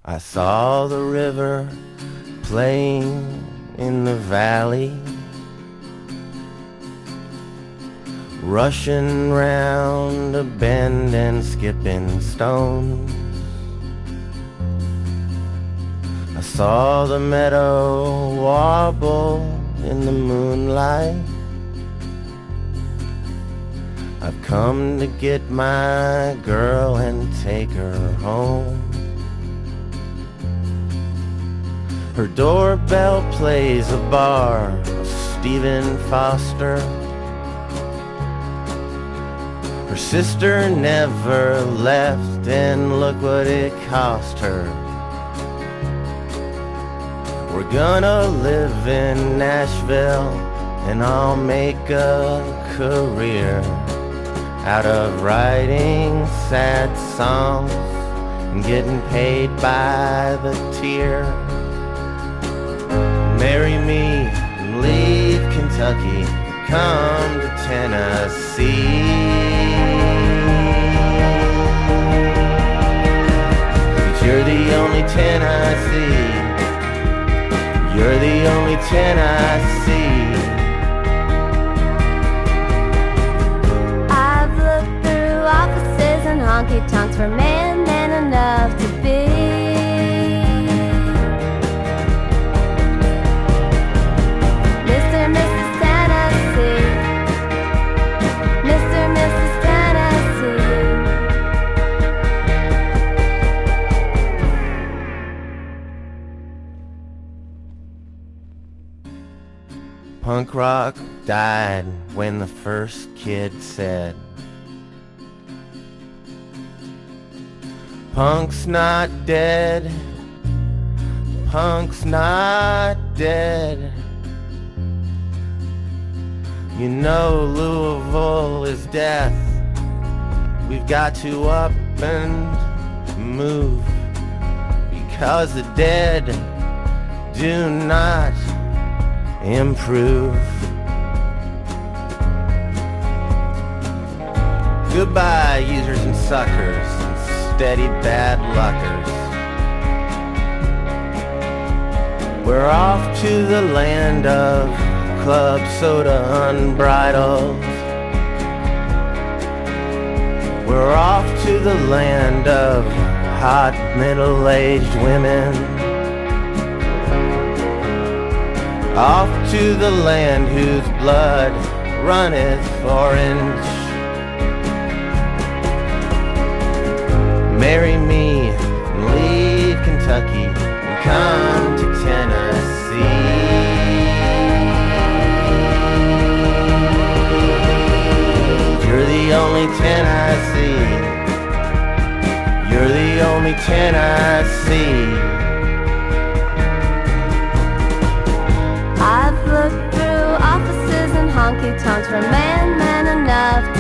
I saw the river playing in the valley, rushing round a bend and skipping stones. I saw the meadow wobble in the moonlight. I've come to get my girl and take her home. Her doorbell plays a bar of Stephen Foster. Her sister never left, and look what it cost her. We're gonna live in Nashville, and I'll make a career out of writing sad songs and getting paid by the tear. Marry me and leave Kentucky, come to Tennessee. 'Cause you're the only 10 I see. You're the only 10 I see. I've looked through offices and honky-tonks for man enough to be. Mr. and Mrs. Tennessee. Mr. and Mrs. Tennessee. Punk rock died when the first kid said, "Punk's not dead, punk's not dead." You know Louisville is death. We've got to up and move, because the dead do not improve. Goodbye, users and suckers, and steady bad luckers. We're off to the land of club soda unbridled. We're off to the land of hot middle-aged women. Off to the land whose blood runneth orange. Marry me and leave Kentucky and come to Tennessee. You're the only 10 I see. You're the only 10 I see. I've looked through offices and honky-tonks for man enough